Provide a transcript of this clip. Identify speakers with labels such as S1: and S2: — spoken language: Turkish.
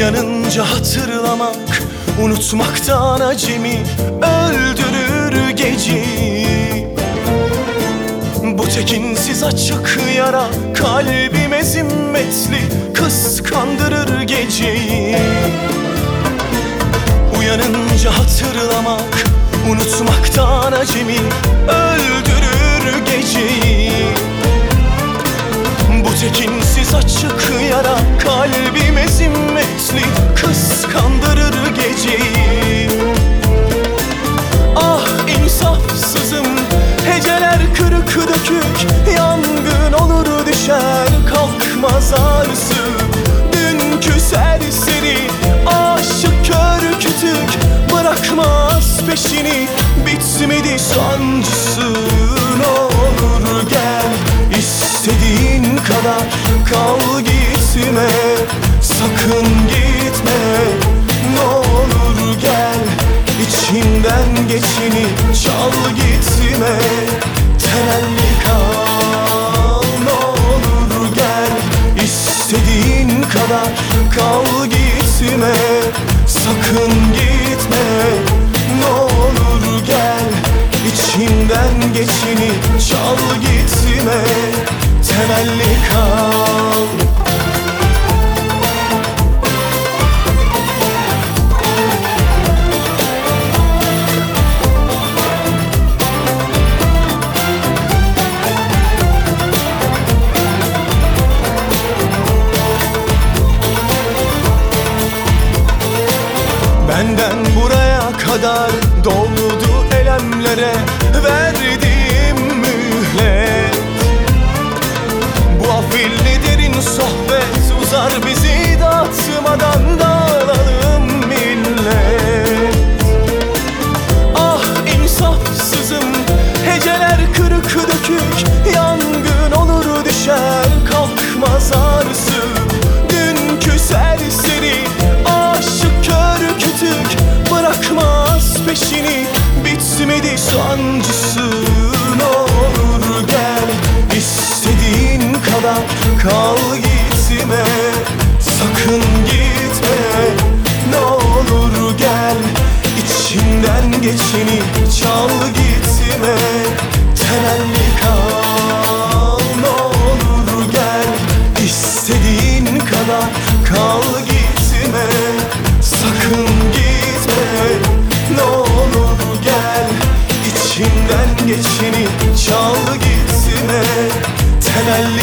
S1: Uyanınca hatırlamak, unutmaktan acemi öldürür geceyi. Bu tekinsiz açık yara kalbime zimmetli kıskandırır geceyi. Uyanınca hatırlamak, unutmaktan acemi öldürür geceyi. Bu tekinsiz açık yara kalbime zimmetli kıskandırır geceyi. Ah insafsızım, heceler kırık dökük, yangın olur düşer kalkmaz arısı. Dünkü serseri aşık kör kütük, bırakmaz peşini, bitmedi sancısı. Ne olur gel, İstediğin kadar kal, gitme, sakın gitme. Ne olur gel, içinden geçeni çal, gitme, temelli kal. Ne olur gel, istediğin kadar kal, gitme, sakın gitme. Ne olur gel, içinden geçeni çal, gitme, temelli kal. Benden buraya kadar doldu elemlere verdiğim mühlet. Bu afilli derin sohbet uzar, bizi dağıtmadan dağılalım millet. Ah insafsızım, heceler kırık dökük, yangın olur düşer kalkmaz arısı. Dünkü serseri aşık kör kütük, bırakmaz peşini, bitmedi sancısı. Ne olur gel, istediğin kadar kal, gitme, sakın gitme. Ne olur gel, içinden geçeni çal, gitme, temelli kal. Ne olur gel, istediğin kadar kal, gitme, sakın gitme. Ne olur gel, içinden geçeni çal, gitme, temelli